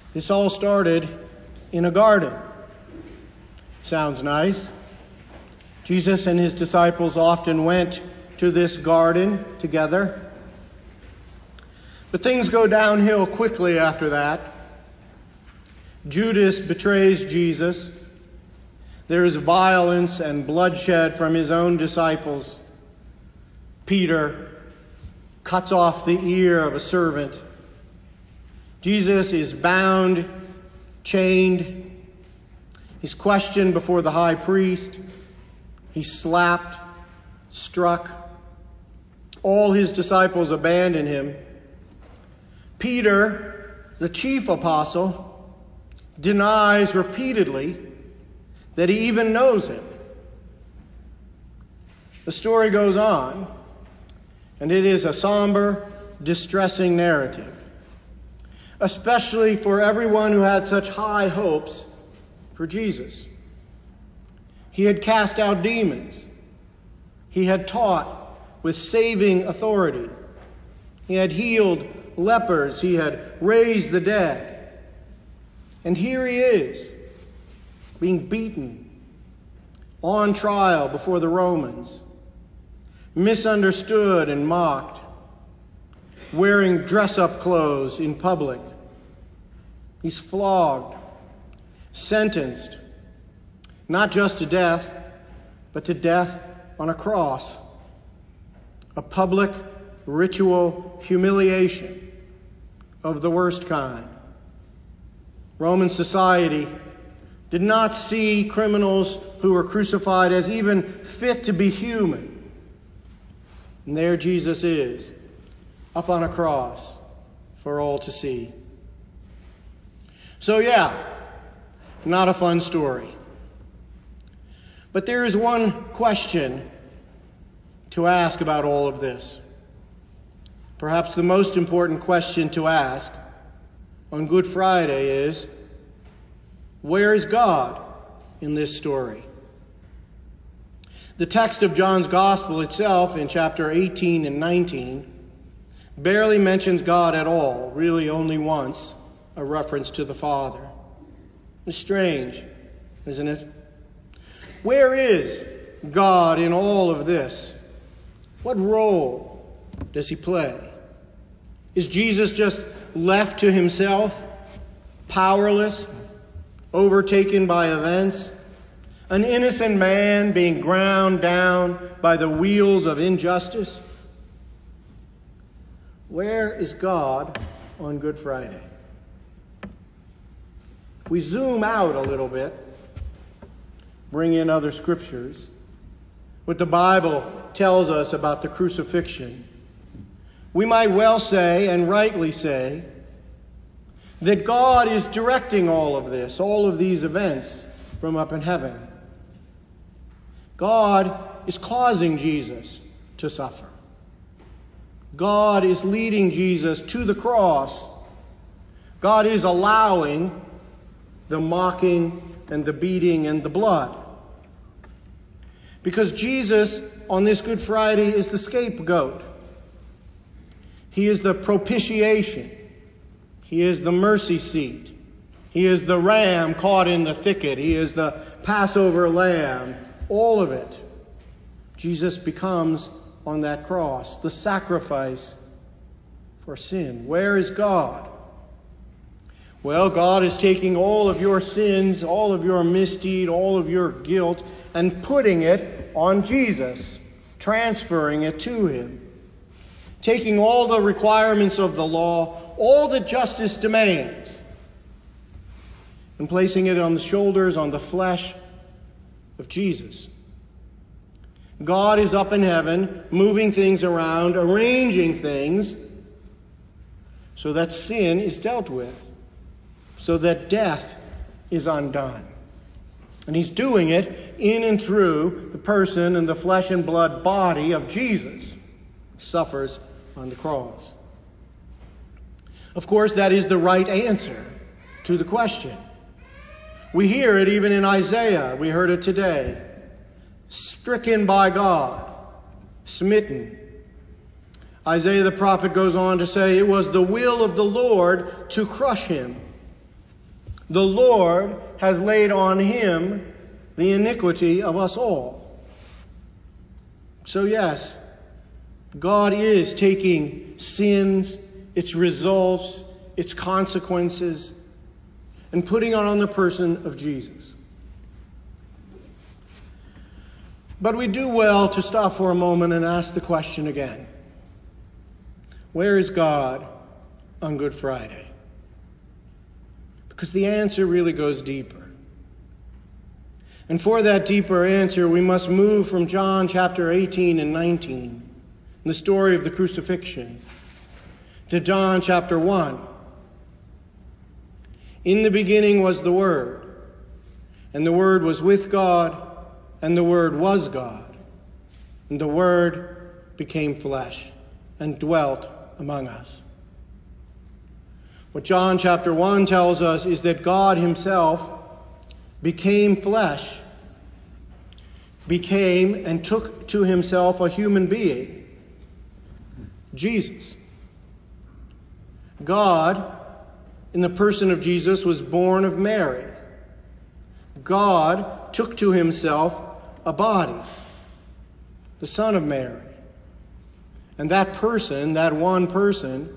This all started in a garden. Sounds nice. Jesus and his disciples often went to this garden together. But things go downhill quickly after that. Judas betrays Jesus. There is violence and bloodshed from his own disciples. Peter cuts off the ear of a servant. Jesus is bound, chained. He's questioned before the high priest. He's slapped, struck. All his disciples abandon him. Peter, the chief apostle, denies repeatedly that he even knows him. The story goes on, and it is a somber, distressing narrative, especially for everyone who had such high hopes for Jesus. He had cast out demons. He had taught with saving authority. He had healed lepers. He had raised the dead. And here he is, being beaten, on trial before the Romans, misunderstood and mocked, wearing dress-up clothes in public. He's flogged, sentenced, not just to death, but to death on a cross. A public ritual humiliation of the worst kind. Roman society did not see criminals who were crucified as even fit to be human. And there Jesus is, up on a cross for all to see. So not a fun story. But there is one question to ask about all of this. Perhaps the most important question to ask on Good Friday is, where is God in this story? The text of John's Gospel itself in chapter 18 and 19 barely mentions God at all, really only once, a reference to the Father. It's strange, isn't it? Where is God in all of this? What role does he play? Is Jesus just left to himself, powerless, overtaken by events? An innocent man being ground down by the wheels of injustice? Where is God on Good Friday? If we zoom out a little bit, bring in other scriptures, what the Bible tells us about the crucifixion, we might well say, and rightly say, that God is directing all of this, all of these events from up in heaven. God is causing Jesus to suffer. God is leading Jesus to the cross. God is allowing the mocking and the beating and the blood. Because Jesus, on this Good Friday, is the scapegoat. He is the propitiation. He is the mercy seat. He is the ram caught in the thicket. He is the Passover lamb. All of it. Jesus becomes on that cross the sacrifice for sin. Where is God? Well, God is taking all of your sins, all of your misdeed, all of your guilt, and putting it on Jesus, transferring it to him. Taking all the requirements of the law, all that justice demands, and placing it on the shoulders, on the flesh of Jesus. God is up in heaven, moving things around, arranging things, so that sin is dealt with, so that death is undone. And he's doing it in and through the person and the flesh and blood body of Jesus, who suffers on the cross. Of course, that is the right answer to the question. We hear it even in Isaiah. We heard it today. Stricken by God, smitten. Isaiah the prophet goes on to say, it was the will of the Lord to crush him. The Lord has laid on him the iniquity of us all. So yes, God is taking sins, its results, its consequences, and putting it on the person of Jesus. But we do well to stop for a moment and ask the question again. Where is God on Good Friday? Because the answer really goes deeper. And for that deeper answer, we must move from John chapter 18 and 19, the story of the crucifixion, to John chapter 1. In the beginning was the Word, and the Word was with God, and the Word was God. And the Word became flesh and dwelt among us. What John chapter 1 tells us is that God himself became flesh, became and took to himself a human being, Jesus. God, in the person of Jesus, was born of Mary. God took to himself a body, the Son of Mary. And that person, that one person,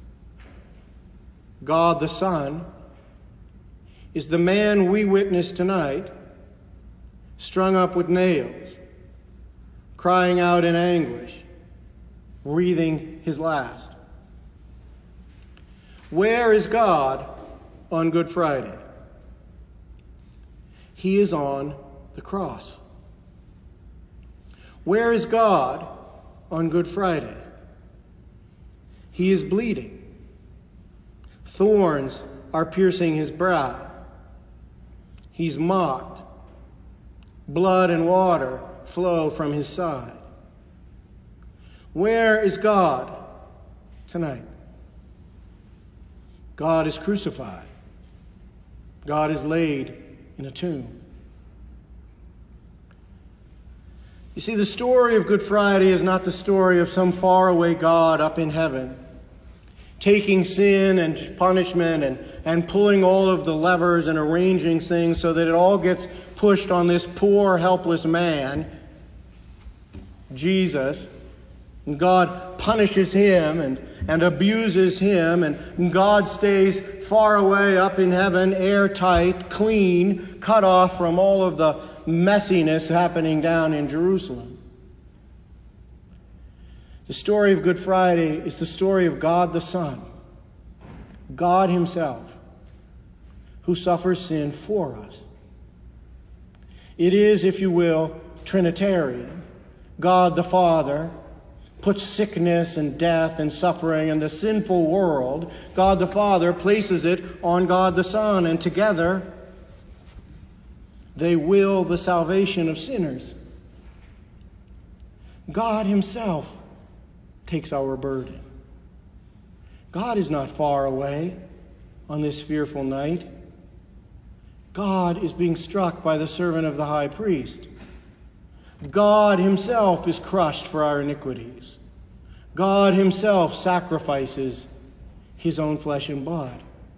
God the Son, is the man we witness tonight, strung up with nails, crying out in anguish, breathing his last. Where is God on Good Friday? He is on the cross. Where is God on Good Friday? He is bleeding. Thorns are piercing his brow. He's mocked. Blood and water flow from his side. Where is God tonight? God is crucified. God is laid in a tomb. You see, the story of Good Friday is not the story of some faraway God up in heaven, taking sin and punishment and pulling all of the levers and arranging things so that it all gets pushed on this poor, helpless man, Jesus. And God punishes him and abuses him, and God stays far away up in heaven, airtight, clean, cut off from all of the messiness happening down in Jerusalem. The story of Good Friday is the story of God the Son, God himself, who suffers sin for us. It is, if you will, Trinitarian. God the Father puts sickness and death and suffering in the sinful world. God the Father places it on God the Son, and together they will the salvation of sinners. God himself takes our burden. God is not far away on this fearful night. God is being struck by the servant of the high priest. God himself is crushed for our iniquities. God himself sacrifices his own flesh and blood.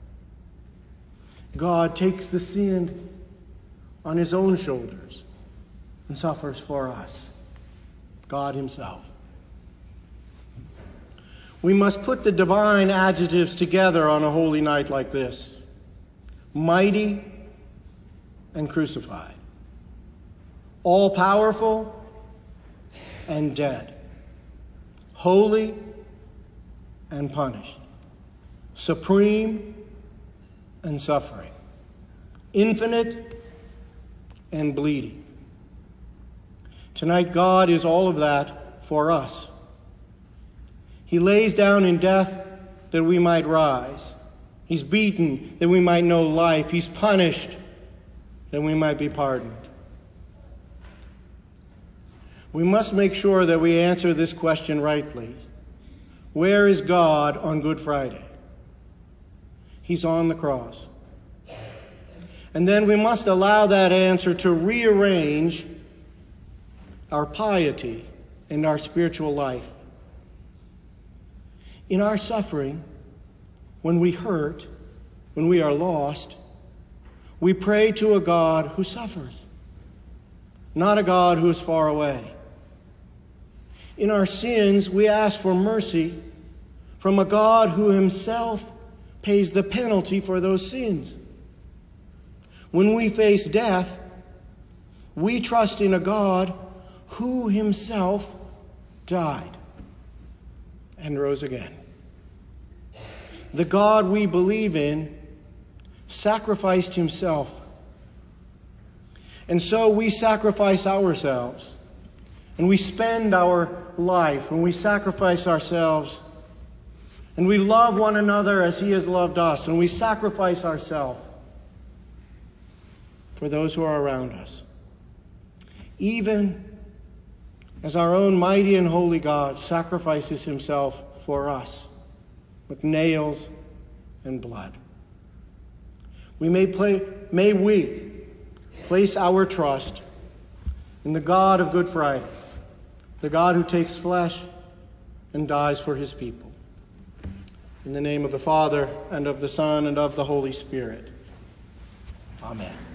God takes the sin on his own shoulders and suffers for us. God himself. We must put the divine adjectives together on a holy night like this. Mighty and crucified. All-powerful and dead. Holy and punished. Supreme and suffering. Infinite and bleeding. Tonight, God is all of that for us. He lays down in death that we might rise. He's beaten that we might know life. He's punished that we might be pardoned. We must make sure that we answer this question rightly. Where is God on Good Friday? He's on the cross. And then we must allow that answer to rearrange our piety and our spiritual life. In our suffering, when we hurt, when we are lost, We pray to a God who suffers, not a God who is far away. In our sins, we ask for mercy from a God who himself pays the penalty for those sins. When we face death, we trust in a God who himself died and rose again. The God we believe in sacrificed himself. And so we sacrifice ourselves. And we spend our life and we sacrifice ourselves. And we love one another as he has loved us. And we sacrifice ourselves for those who are around us. Even as our own mighty and holy God sacrifices himself for us with nails and blood. May we place our trust in the God of Good Friday, the God who takes flesh and dies for his people. In the name of the Father, and of the Son, and of the Holy Spirit. Amen.